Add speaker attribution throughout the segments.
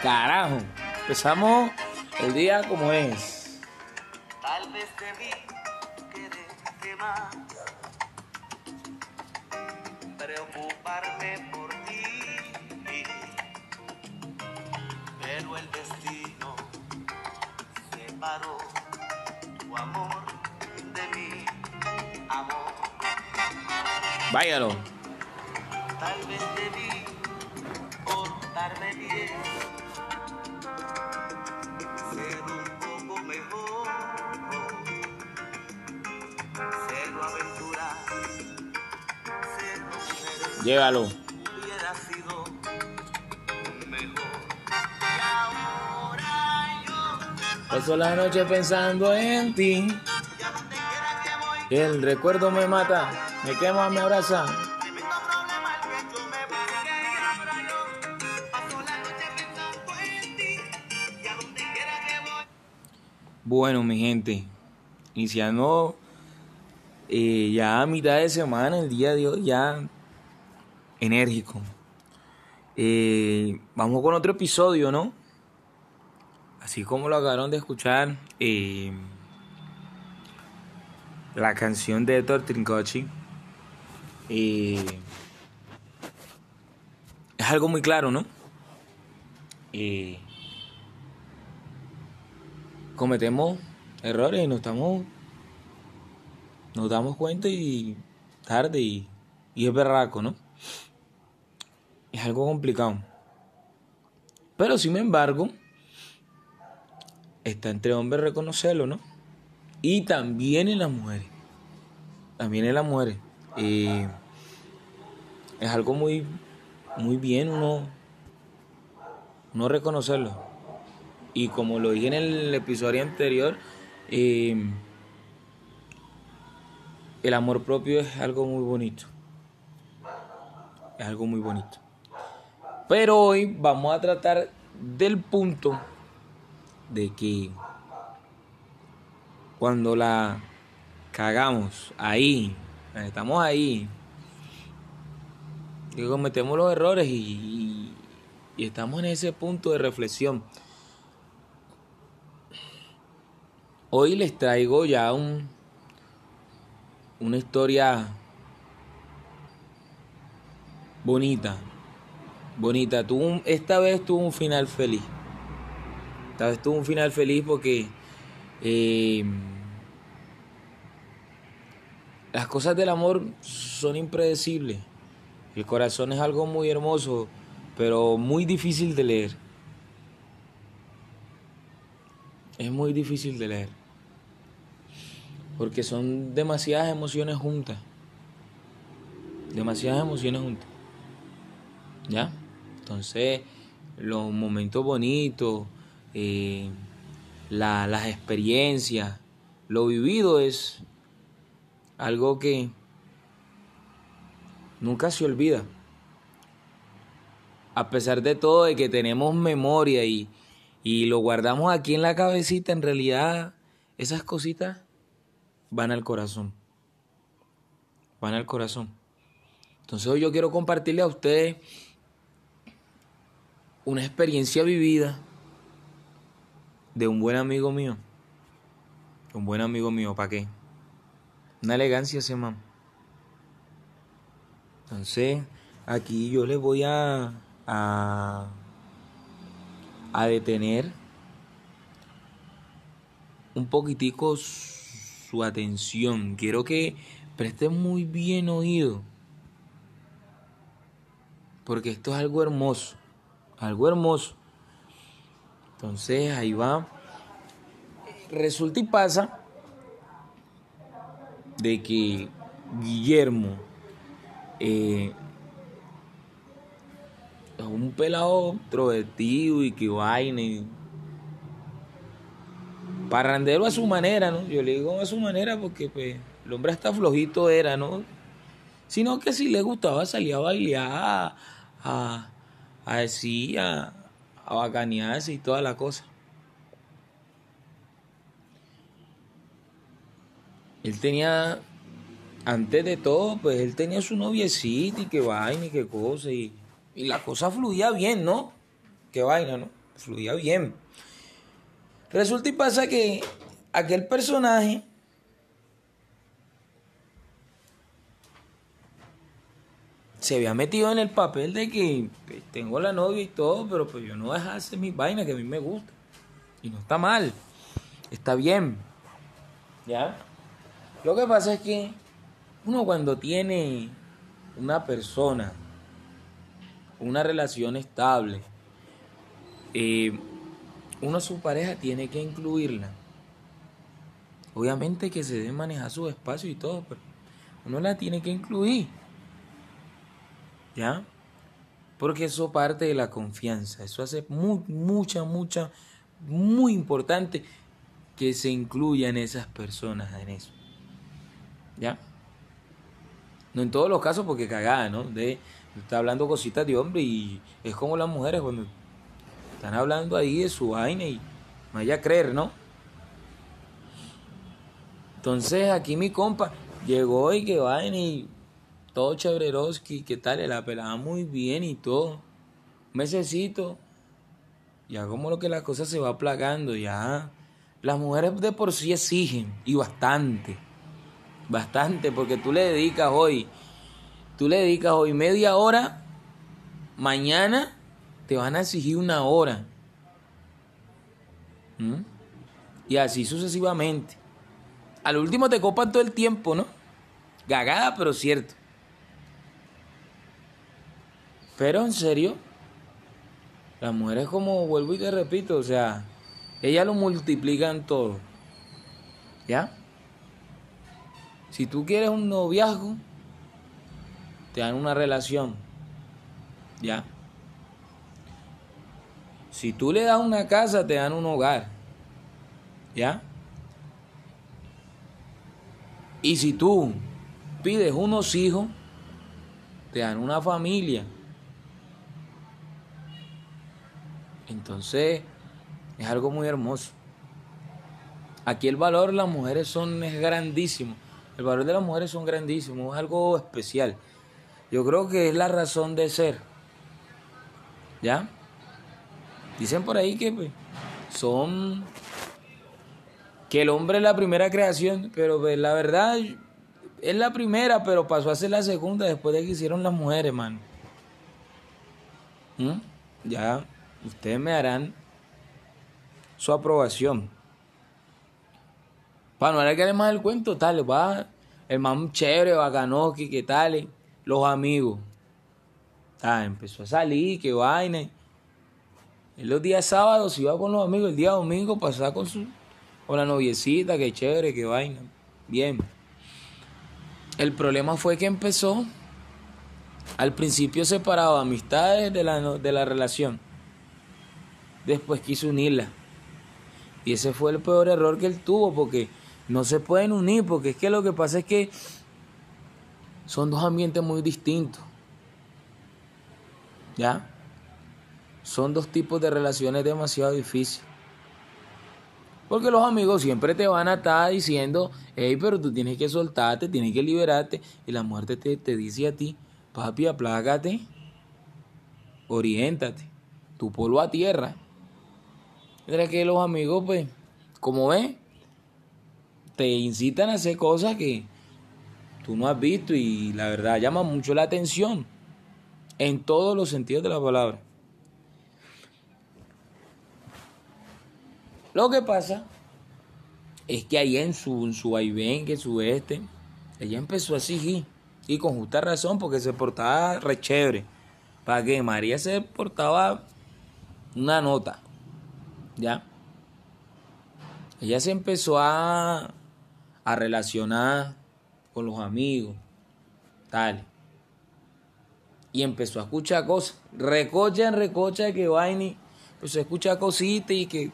Speaker 1: Carajo, empezamos el día como es.
Speaker 2: Tal vez debí quererte más, preocuparme por ti, pero el destino separó tu amor de mi amor.
Speaker 1: Váyalo.
Speaker 2: Tal vez debí portarme bien, ser un poco mejor, cero aventura, cero mujeres.
Speaker 1: Llévalo.
Speaker 2: Hubiera sido mejor. Y ahora yo
Speaker 1: Paso la noche pensando en ti.
Speaker 2: y a donde quiera que voy,
Speaker 1: El recuerdo me mata, me quema, me abraza.
Speaker 2: tremendo problema el que yo me busqué. Y ahora yo paso la noche pensando en ti y a donde quiera que voy.
Speaker 1: Bueno, mi gente, iniciando ya a mitad de semana, el día de hoy, ya enérgico. Vamos con otro episodio, ¿no? Así como lo acabaron de escuchar, la canción de Héctor Trincochi, es algo muy claro, ¿no? Cometemos errores y nos damos cuenta y tarde y es berraco, ¿no? Es algo complicado. Pero sin embargo, está entre hombres reconocerlo, ¿no? Y también en las mujeres. También en las mujeres. Es algo muy, muy bien uno reconocerlo. Y como lo dije en el episodio anterior, el amor propio es algo muy bonito. Es algo muy bonito. Pero hoy vamos a tratar del punto de que cuando la cagamos ahí, estamos ahí, que cometemos los errores y estamos en ese punto de reflexión. Hoy les traigo ya una historia bonita. Esta vez tuvo un final feliz. Porque las cosas del amor son impredecibles. El corazón es algo muy hermoso, pero muy difícil de leer. Es muy difícil de leer. Porque son demasiadas emociones juntas. ¿Ya? Entonces, los momentos bonitos, las experiencias, lo vivido es algo que nunca se olvida. A pesar de todo, de que tenemos memoria y lo guardamos aquí en la cabecita, en realidad esas cositas van al corazón. Entonces hoy yo quiero compartirle a ustedes una experiencia vivida de un buen amigo mío. ¿Para qué? Una elegancia ese man. Entonces, aquí yo les voy a detener un poquitico su atención. Quiero que presten muy bien oído, porque esto es algo hermoso. Entonces, ahí va. Resulta y pasa de que Guillermo es un pelado introvertido y que vaina y parrandero a su manera, ¿no? Yo le digo a su manera porque pues el hombre hasta flojito era, ¿no? Sino que si le gustaba salir a bailar, a bacanearse y toda la cosa. Él tenía, antes de todo, pues él tenía su noviecita y qué vaina y qué cosa y la cosa fluía bien, ¿no? Qué vaina, ¿no? fluía bien. Resulta y pasa que aquel personaje se había metido en el papel de que pues, tengo la novia y todo, pero pues yo no dejo de hacer mis vainas que a mí me gusta. Y no está mal, está bien. ¿Ya? Lo que pasa es que uno cuando tiene una persona, una relación estable, uno a su pareja tiene que incluirla. Obviamente que se debe manejar su espacio y todo, pero uno la tiene que incluir. ¿Ya? Porque eso parte de la confianza. Eso hace muy importante que se incluyan esas personas en eso. ¿Ya? No en todos los casos porque cagada, ¿no? Está hablando cositas de hombre y es como las mujeres cuando están hablando ahí de su vaina y no vaya a creer, ¿no? Entonces aquí mi compa llegó y que vaina y todo chévereroski, ¿qué tal? La pelaba muy bien y todo. Un mesecito, ya como lo que la cosa se va aplacando, ya. Las mujeres de por sí exigen y bastante, porque tú le dedicas hoy media hora, mañana te van a exigir una hora. Y así sucesivamente. Al último te copan todo el tiempo, ¿no? Gagada, pero cierto. Pero en serio, las mujeres, como vuelvo y te repito, o sea, ellas lo multiplican todo. ¿Ya? Si tú quieres un noviazgo, te dan una relación. ¿Ya? Si tú le das una casa, te dan un hogar. ¿Ya? Y si tú pides unos hijos, te dan una familia. Entonces, es algo muy hermoso. Aquí el valor de las mujeres es grandísimo. El valor de las mujeres son grandísimos, es algo especial. Yo creo que es la razón de ser. ¿Ya? Dicen por ahí que pues, que el hombre es la primera creación, pero pues, la verdad es la primera, pero pasó a ser la segunda después de que hicieron las mujeres, mano. Ya, ustedes me darán su aprobación. Para no alargar más el cuento, tal, va el man chévere, bacanoqui, que tal, los amigos. Empezó a salir, que vaina. En los días sábados iba con los amigos, el día domingo pasaba con la noviecita, que chévere, que vaina. Bien. El problema fue que empezó, al principio separaba amistades de la relación. Después quiso unirla. Y ese fue el peor error que él tuvo, porque no se pueden unir, porque es que lo que pasa es que son dos ambientes muy distintos. ¿Ya? Son dos tipos de relaciones demasiado difíciles. Porque los amigos siempre te van a estar diciendo, hey, pero tú tienes que soltarte, tienes que liberarte. Y la muerte te dice a ti, papi, aplácate, oriéntate, tu polvo a tierra. Mientras que los amigos, pues, como ves, te incitan a hacer cosas que tú no has visto y la verdad llama mucho la atención en todos los sentidos de la palabra. Lo que pasa es que ahí en su vaivén, que ella empezó a exigir y con justa razón porque se portaba re chévere. Para que María se portaba una nota, ¿ya? Ella se empezó a relacionar con los amigos, tal. Y empezó a escuchar cosas. Recocha, que vaina. Empezó a escuchar cositas y que...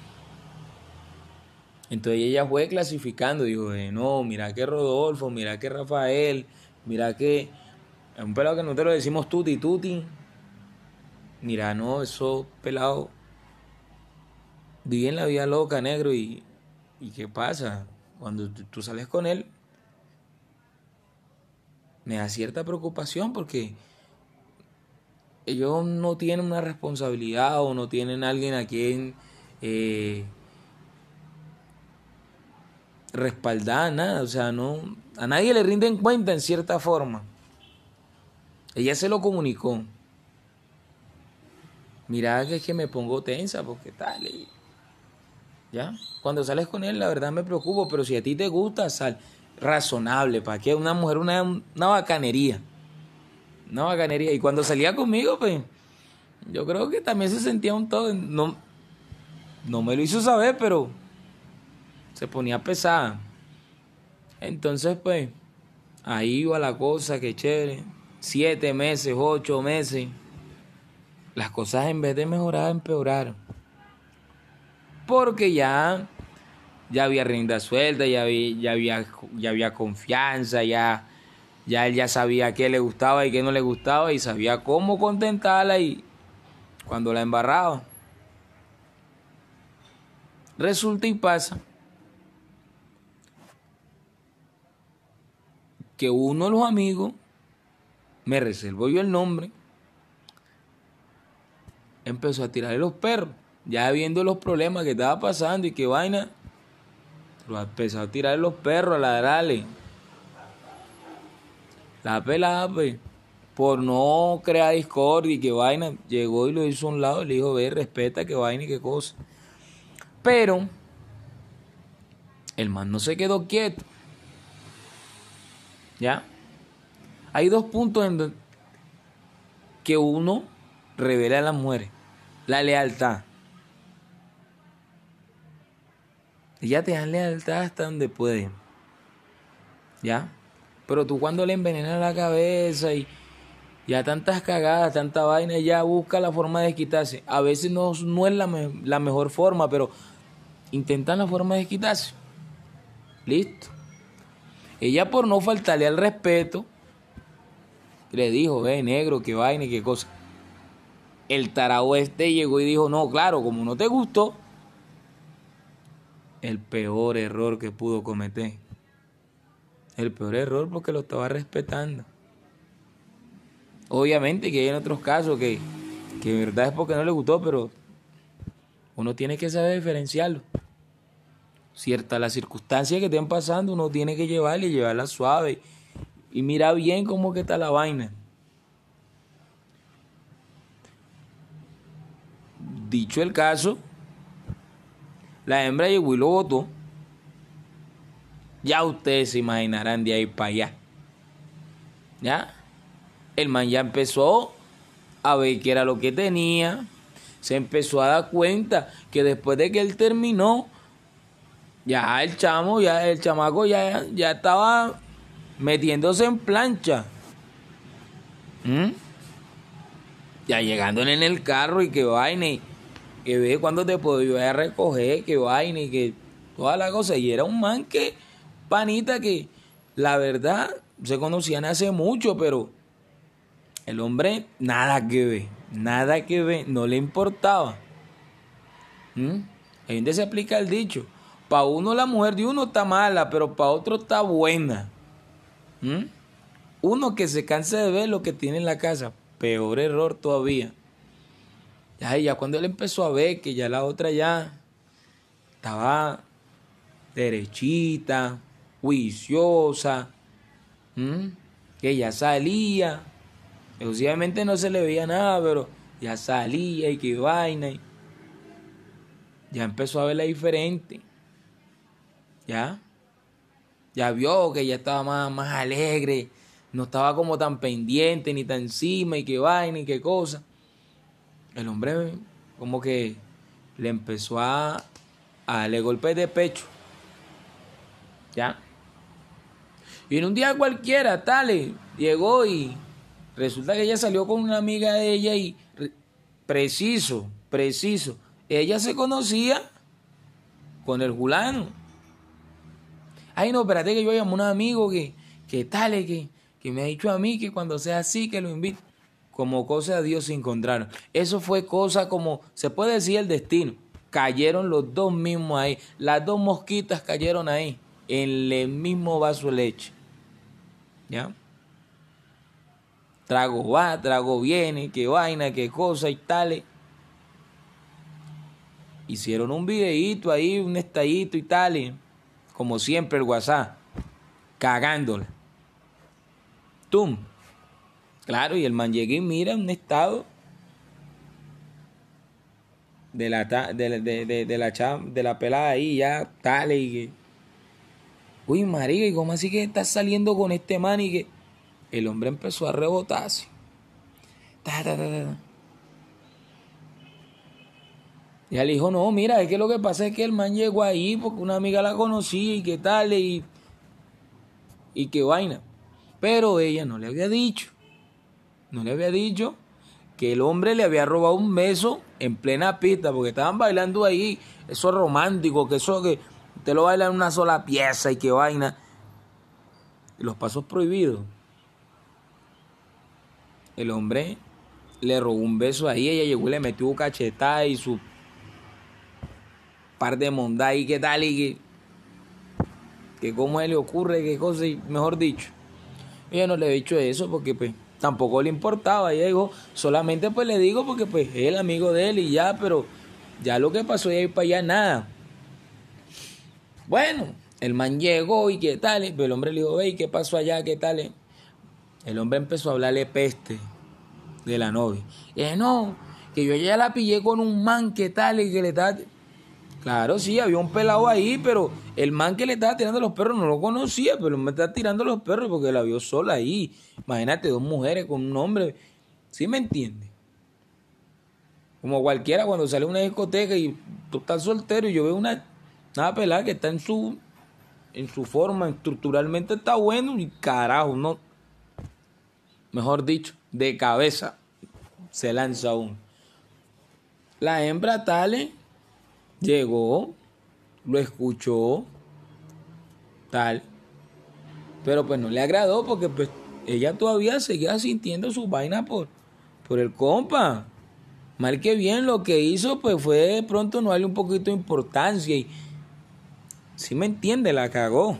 Speaker 1: Entonces ella fue clasificando. Dijo, no, mira que Rodolfo, mira que Rafael, mira que... Es un pelado que nosotros le decimos tuti. Mira, no, esos pelados viven la vida loca, negro. ¿Y qué pasa? Cuando tú sales con él, me da cierta preocupación porque ellos no tienen una responsabilidad o no tienen alguien a quien respaldar, nada. O sea, no, a nadie le rinden cuenta en cierta forma. Ella se lo comunicó. Mira que es que me pongo tensa porque tal. ¿Ya? Cuando sales con él, la verdad me preocupo, pero si a ti te gusta, sal razonable. ¿Para qué? Una mujer, una bacanería. Una bacanería. Y cuando salía conmigo, pues, yo creo que también se sentía un todo. No me lo hizo saber, pero se ponía pesada. Entonces, pues, ahí iba la cosa, que chévere. 7 meses, 8 meses. Las cosas en vez de mejorar, empeoraron. Porque ya había rienda suelta, ya había confianza, ya él ya sabía qué le gustaba y qué no le gustaba y sabía cómo contentarla y cuando la embarraba. Resulta y pasa que uno de los amigos, me reservo yo el nombre, empezó a tirarle los perros, ya viendo los problemas que estaba pasando y qué vaina, pero empezó a tirarle los perros, a ladrarle. La pelada, pues, por no crear discordia y qué vaina, llegó y lo hizo a un lado y le dijo, ve, respeta qué vaina y qué cosa. Pero el man no se quedó quieto. ¿Ya? Hay 2 puntos en que uno revela a las mujeres. La lealtad. Ellas te dan lealtad hasta donde pueden. ¿Ya? Pero tú cuando le envenenas la cabeza y ya tantas cagadas, tanta vaina, ella busca la forma de quitarse. A veces no es la mejor forma, pero intentan la forma de quitarse. Listo. Ella por no faltarle al respeto, le dijo, negro, qué vaina y qué cosa. El tarao llegó y dijo, no, claro, como no te gustó, el peor error que pudo cometer. El peor error porque lo estaba respetando. Obviamente que hay en otros casos que en verdad es porque no le gustó, pero uno tiene que saber diferenciarlo. Cierta las circunstancias que estén pasando, uno tiene que llevarla suave y mira bien cómo que está la vaina. Dicho el caso, la hembra llegó y lo botó. Ya ustedes se imaginarán de ahí para allá. ¿Ya? El man ya empezó a ver qué era lo que tenía. Se empezó a dar cuenta que después de que él terminó, ya el chamaco ya estaba metiéndose en plancha. Ya llegándole en el carro y que vaina. Y que ve cuando te podía recoger, que vaina y que toda la cosa. Y era un man que, panita, que la verdad se conocían hace mucho, pero el hombre nada que ver, no le importaba. Ahí donde se aplica el dicho. Para uno la mujer de uno está mala, pero para otro está buena. Uno que se cansa de ver lo que tiene en la casa, peor error todavía. Ya cuando él empezó a ver que ya la otra ya estaba derechita, juiciosa, que ya salía, exclusivamente no se le veía nada, pero ya salía y qué vaina, y ya empezó a verla diferente, ya vio que ya estaba más alegre, no estaba como tan pendiente ni tan encima y qué vaina y qué cosa. El hombre como que le empezó a darle golpes de pecho. ¿Ya? Y en un día cualquiera, llegó y resulta que ella salió con una amiga de ella y preciso, ella se conocía con el fulano. Ay, no, espérate que yo llamo a un amigo que me ha dicho a mí que cuando sea así que lo invito. Como cosa de Dios se encontraron. Eso fue cosa como, se puede decir el destino. Cayeron los dos mismos ahí. Las 2 mosquitas cayeron ahí. En el mismo vaso de leche. ¿Ya? Trago va, trago viene, qué vaina, qué cosa y tal. Hicieron un videíto ahí, un estallito y tal. Como siempre el WhatsApp, cagándola. ¡Tum! Claro, y el man llega y mira un estado de la pelada ahí, ya, tal, y que, uy, marica, ¿y cómo así que estás saliendo con este man? Y que el hombre empezó a rebotarse. Ta, ta, ta, ta. Y él dijo, no, mira, es que lo que pasa es que el man llegó ahí porque una amiga la conocía y qué tal, y qué vaina. Pero ella no le había dicho que el hombre le había robado un beso en plena pista, porque estaban bailando ahí, eso es romántico, que eso que usted lo baila en una sola pieza y qué vaina. Y los pasos prohibidos. El hombre le robó un beso ahí, ella llegó y le metió cachetada y su par de mondá y qué tal, y que cómo le ocurre, qué cosa, y mejor dicho. Ella no le había dicho eso porque pues tampoco le importaba. Ella dijo, solamente pues le digo porque pues es el amigo de él y ya, pero ya lo que pasó de ahí para allá nada. Bueno, el man llegó y qué tal, pero el hombre le dijo, hey, ¿qué pasó allá? ¿Qué tal? El hombre empezó a hablarle peste de la novia. Y dije, no, que yo ya la pillé con un man, ¿qué tal? Y que le estaba... Claro, sí, había un pelado ahí, pero el man que le estaba tirando los perros no lo conocía, pero me está tirando los perros porque la vio sola ahí. Imagínate, 2 mujeres con un hombre. ¿Sí me entiendes? Como cualquiera cuando sale a una discoteca y tú estás soltero y yo veo una pelada que está en su forma, estructuralmente está bueno y carajo, no. Mejor dicho, de cabeza se lanza uno. La hembra tal llegó, lo escuchó, tal, pero pues no le agradó porque pues ella todavía seguía sintiendo su vaina por el compa. Mal que bien lo que hizo pues fue de pronto no darle un poquito de importancia y si me entiende, la cagó.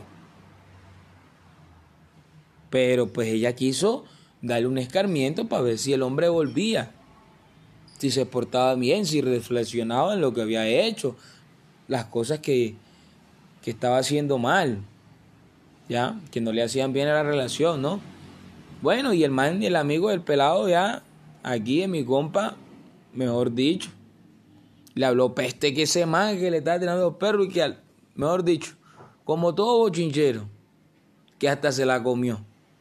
Speaker 1: Pero pues ella quiso darle un escarmiento para ver si el hombre volvía, si se portaba bien, si reflexionaba en lo que había hecho, las cosas que estaba haciendo mal, ya, que no le hacían bien a la relación, ¿no? Bueno, y el man, el amigo del pelado ya, aquí en mi compa, mejor dicho, le habló peste que ese man que le estaba tirando los perros y que, mejor dicho, como todo bochinchero, que hasta se la comió.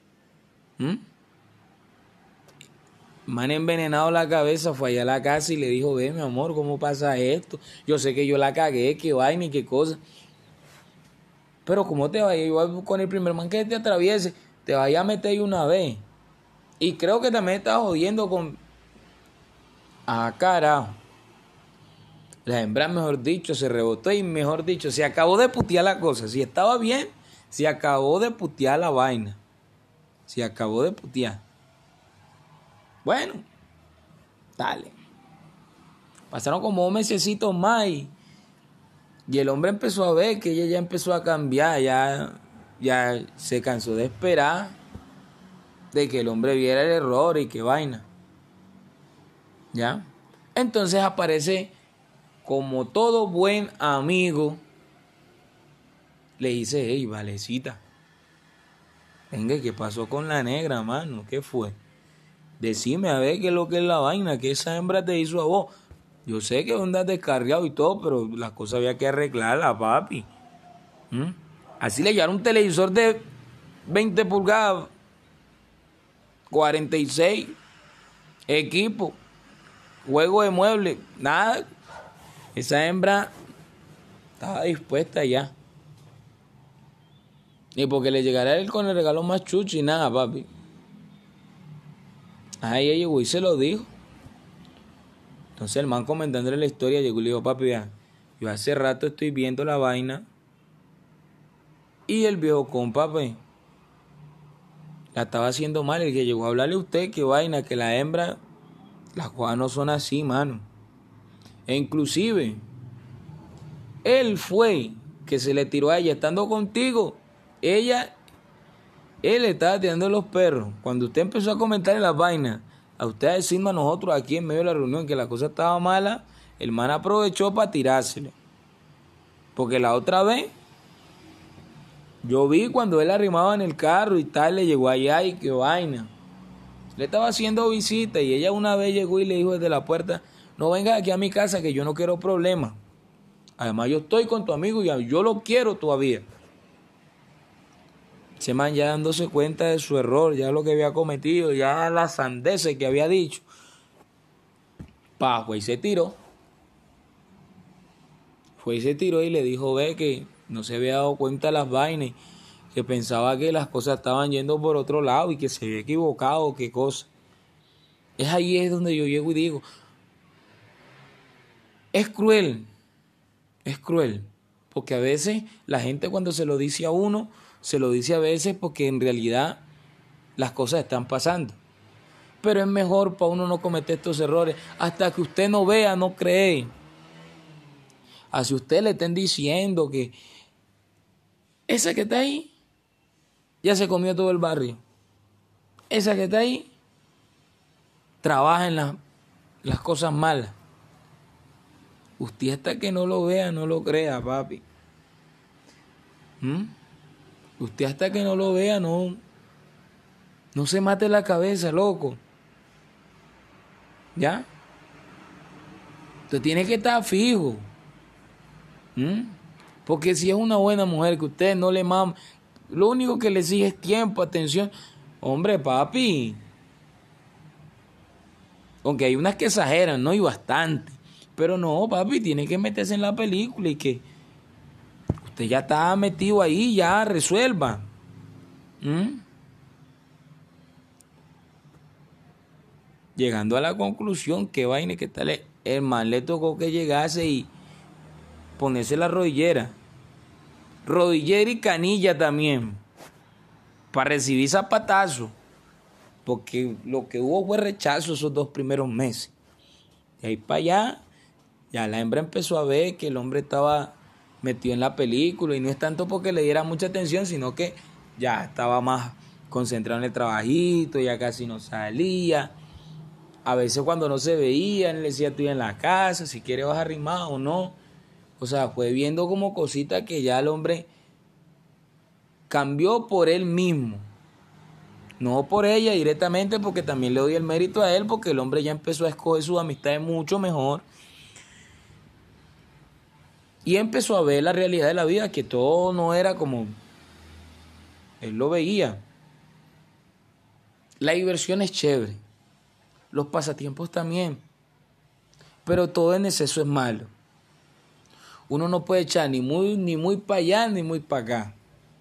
Speaker 1: Man envenenado la cabeza, fue allá a la casa y le dijo, ve mi amor, ¿cómo pasa esto? Yo sé que yo la cagué, qué vaina y qué cosa. Pero ¿cómo te vaya? Igual con el primer man que te atraviese, te vaya a meter una vez. Y creo que también estás jodiendo con... Ah, carajo. La hembra, mejor dicho, se rebotó y mejor dicho, se acabó de putear la cosa. Si estaba bien, se acabó de putear la vaina. Se acabó de putear. Bueno, dale. Pasaron como 2 mesecitos más y el hombre empezó a ver que ella ya empezó a cambiar, ya se cansó de esperar de que el hombre viera el error y qué vaina. ¿Ya? Entonces aparece como todo buen amigo, le dice, hey, Valecita, venga, ¿qué pasó con la negra, mano? ¿Qué fue? Decime a ver qué es lo que es la vaina, que esa hembra te hizo a vos. Yo sé que andas descarriado y todo, pero las cosas había que arreglarlas, papi. Así le llevaron un televisor de 20 pulgadas, 46, equipo, juego de muebles, nada. Esa hembra estaba dispuesta ya. Y porque le llegara él con el regalo más chucho y nada, papi. Ahí ella llegó y se lo dijo. Entonces el man comentándole la historia llegó y le dijo, papi, vean, yo hace rato estoy viendo la vaina. Y el viejo compa, pues, la estaba haciendo mal. El que llegó a hablarle a usted, que vaina, que la hembra, las cosas no son así, mano. E inclusive, él fue que se le tiró a ella estando contigo. Ella Él estaba tirando los perros. Cuando usted empezó a comentar en las vainas, a usted a decirme a nosotros aquí en medio de la reunión que la cosa estaba mala, el man aprovechó para tirárselo. Porque la otra vez, yo vi cuando él arrimaba en el carro y tal, le llegó allá y qué vaina. Le estaba haciendo visita y ella una vez llegó y le dijo desde la puerta, no vengas aquí a mi casa que yo no quiero problemas. Además yo estoy con tu amigo y yo lo quiero todavía. Ese man ya dándose cuenta de su error, ya lo que había cometido, ya las sandeces que había dicho. Fue y se tiró. Fue y se tiró y le dijo, ve que no se había dado cuenta de las vainas, que pensaba que las cosas estaban yendo por otro lado y que se había equivocado, qué cosa. Ahí es donde yo llego y digo, es cruel, porque a veces la gente cuando se lo dice a uno, se lo dice a veces porque en realidad las cosas están pasando. Pero es mejor para uno no cometer estos errores. Hasta que usted no vea, no cree. Así usted le estén diciendo que esa que está ahí ya se comió todo el barrio. Esa que está ahí trabaja en las cosas malas. Usted hasta que no lo vea, no lo crea, papi. Usted hasta que no lo vea, no se mate la cabeza, loco. ¿Ya? Usted tiene que estar fijo. Porque si es una buena mujer que usted no le mama, lo único que le exige es tiempo, atención. Hombre, papi. Aunque hay unas que exageran, ¿no? Y bastante. Pero no, papi, tiene que meterse en la película y que usted ya está metido ahí, ya resuelva. Llegando a la conclusión, que vaina, que tal, el man le tocó que llegase y ponerse la rodillera y canilla también, para recibir zapatazo, porque lo que hubo fue rechazo esos 2 primeros meses. De ahí para allá, ya la hembra empezó a ver que el hombre estaba metido en la película, y no es tanto porque le diera mucha atención, sino que ya estaba más concentrado en el trabajito, ya casi no salía. A veces cuando no se veía, él le decía, estoy en la casa, si quiere vas a arrimar o no. O sea, fue viendo como cositas que ya el hombre cambió por él mismo. No por ella directamente, porque también le doy el mérito a él, porque el hombre ya empezó a escoger sus amistades mucho mejor. Y empezó a ver la realidad de la vida, que todo no era como él lo veía. La diversión es chévere. Los pasatiempos también. Pero todo en exceso es malo. Uno no puede echar ni muy para allá ni muy para acá.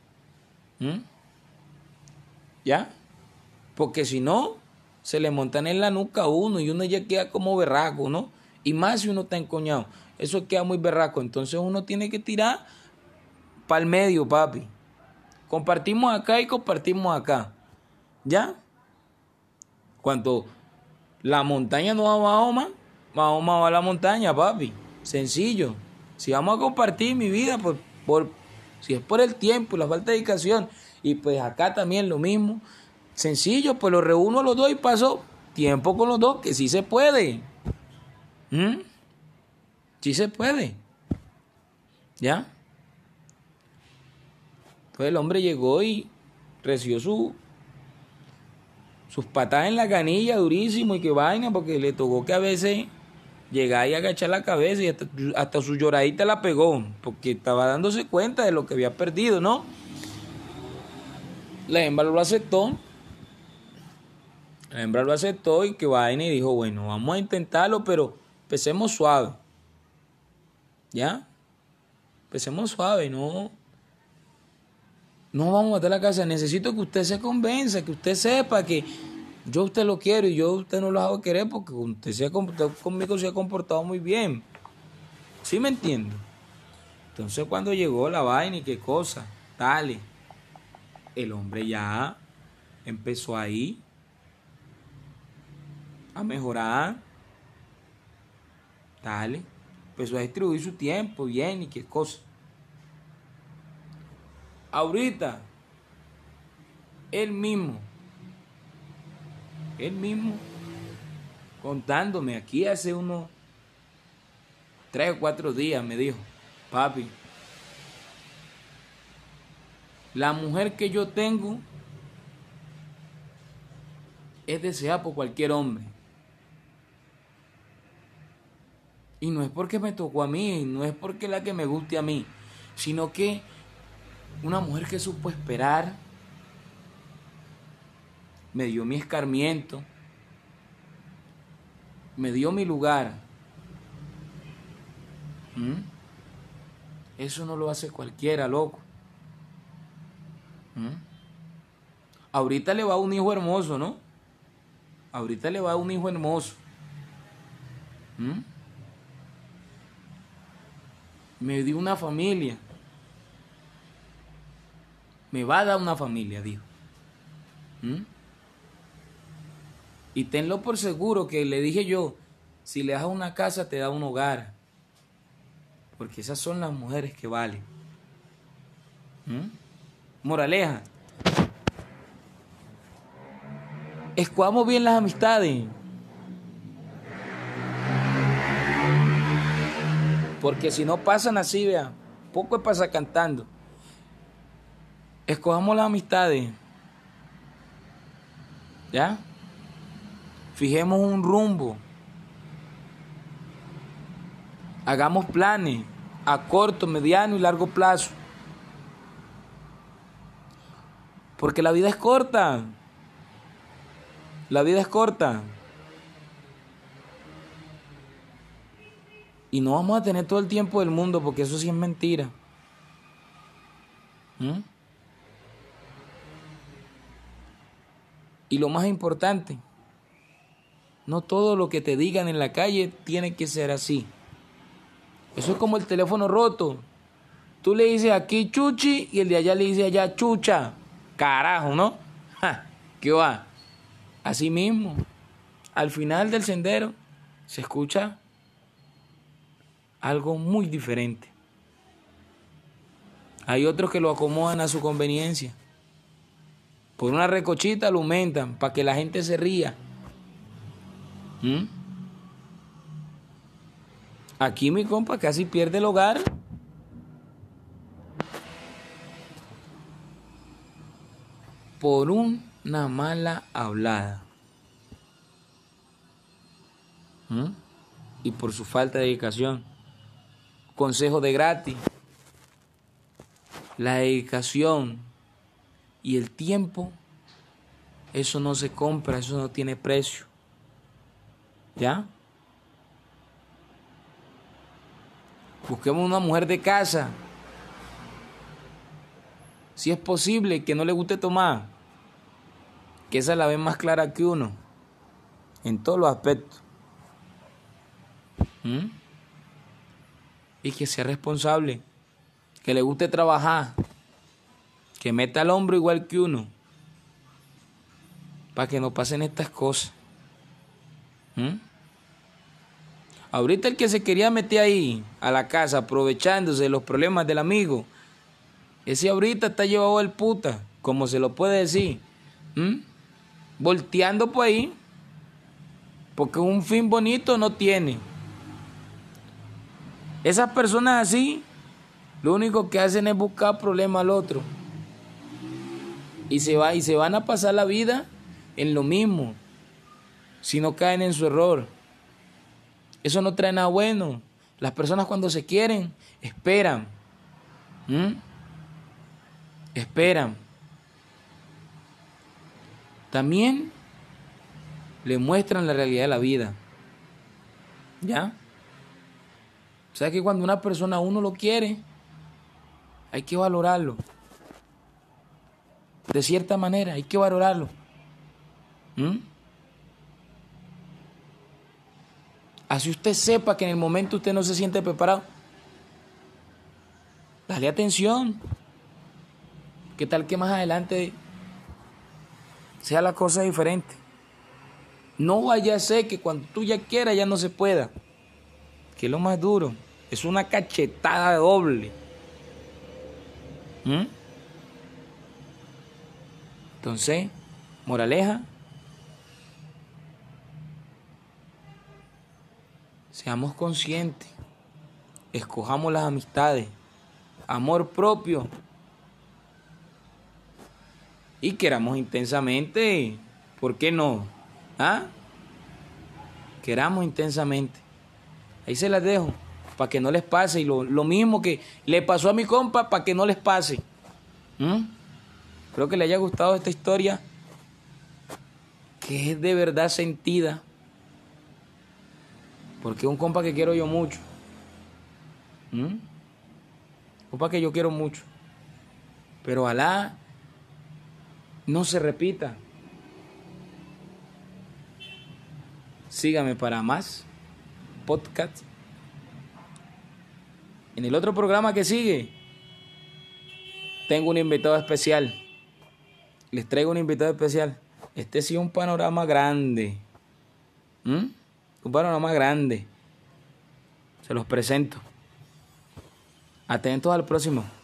Speaker 1: ¿Ya? Porque si no, se le montan en la nuca a uno y uno ya queda como berraco, ¿no? Y más si uno está encoñado. Eso queda muy berraco. Entonces uno tiene que tirar para el medio, papi. Compartimos acá y compartimos acá. ¿Ya? Cuando la montaña no va a Mahoma, Mahoma va a la montaña, papi. Sencillo. Si vamos a compartir mi vida, pues si es por el tiempo y la falta de dedicación, y pues acá también lo mismo, sencillo, pues lo reúno a los dos y paso tiempo con los dos, que sí se puede. Sí se puede. ¿Ya? Entonces el hombre llegó y recibió sus patadas en la canilla durísimo y que vaina, porque le tocó que a veces llegaba y agachar la cabeza y hasta su lloradita la pegó, porque estaba dándose cuenta de lo que había perdido, ¿no? La hembra lo aceptó. La hembra lo aceptó y que vaina y dijo, bueno, vamos a intentarlo, pero empecemos suave. ¿Ya? Empecemos suave, no vamos a matar la casa. Necesito que usted se convenza, que usted sepa que yo a usted lo quiero y yo a usted no lo hago querer porque usted conmigo se ha comportado muy bien. ¿Sí me entiende? Entonces cuando llegó la vaina y qué cosa, dale, el hombre ya empezó ahí a mejorar, dale, empezó a distribuir su tiempo bien y qué cosa. Ahorita él mismo, contándome aquí hace unos 3 o 4 días, me dijo, papi, la mujer que yo tengo es deseada por cualquier hombre. Y no es porque me tocó a mí, no es porque la que me guste a mí, sino que una mujer que supo esperar, me dio mi escarmiento, me dio mi lugar. Eso no lo hace cualquiera, loco. Ahorita le va un hijo hermoso, ¿no? Ahorita le va un hijo hermoso. Me dio una familia. Me va a dar una familia, dijo. Y tenlo por seguro que le dije yo, si le das una casa te da un hogar. Porque esas son las mujeres que valen. Moraleja. Escojamos bien las amistades. Porque si no pasan así, vea, poco es pasar cantando. Escojamos las amistades. ¿Ya? Fijemos un rumbo. Hagamos planes a corto, mediano y largo plazo. Porque la vida es corta. La vida es corta. Y no vamos a tener todo el tiempo del mundo, porque eso sí es mentira. Y lo más importante, no todo lo que te digan en la calle tiene que ser así. Eso es como el teléfono roto. Tú le dices aquí chuchi y el de allá le dice allá chucha. Carajo, ¿no? ¿Qué va? Así mismo, al final del sendero se escucha algo muy diferente. Hay otros que lo acomodan a su conveniencia. Por una recochita lo aumentan para que la gente se ría. Aquí mi compa casi pierde el hogar. Por una mala hablada. Y por su falta de dedicación. Consejo de gratis. La dedicación y el tiempo, eso no se compra, eso no tiene precio. ¿Ya? Busquemos una mujer de casa. Si es posible que no le guste tomar, que esa la ve más clara que uno, en todos los aspectos. Y que sea responsable, que le guste trabajar, que meta el hombro igual que uno, para que no pasen estas cosas. Ahorita el que se quería meter ahí a la casa aprovechándose de los problemas del amigo, ese ahorita está llevado al puta, como se lo puede decir, volteando por ahí, porque un fin bonito no tiene. Esas personas así, lo único que hacen es buscar problemas al otro. Y se van a pasar la vida en lo mismo, si no caen en su error. Eso no trae nada bueno. Las personas cuando se quieren, esperan. Esperan. También le muestran la realidad de la vida. ¿Ya? O sea que cuando una persona a uno lo quiere, hay que valorarlo. De cierta manera, hay que valorarlo. Así usted sepa que en el momento usted no se siente preparado, dale atención. ¿Qué tal que más adelante sea la cosa diferente? No vaya a ser que cuando tú ya quieras ya no se pueda. Que es lo más duro. Es una cachetada doble. Entonces, moraleja, seamos conscientes, escojamos las amistades, amor propio y queramos intensamente, ¿por qué no? ¿Ah? Queramos intensamente. Ahí se las dejo, para que no les pase, y lo mismo que le pasó a mi compa, para que no les pase. Espero que les haya gustado esta historia, que es de verdad sentida, porque es un compa que quiero yo mucho. Compa que yo quiero mucho, pero ojalá no se repita. Sígame para más podcast. En el otro programa que sigue, tengo un invitado especial. Les traigo un invitado especial. Este sí es un panorama grande. Un panorama grande. Se los presento. Atentos al próximo.